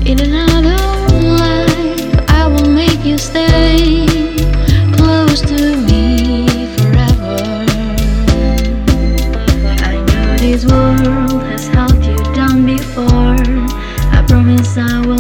In another life, I will make you stay close to me forever. I know this world has held you down before. I promise I will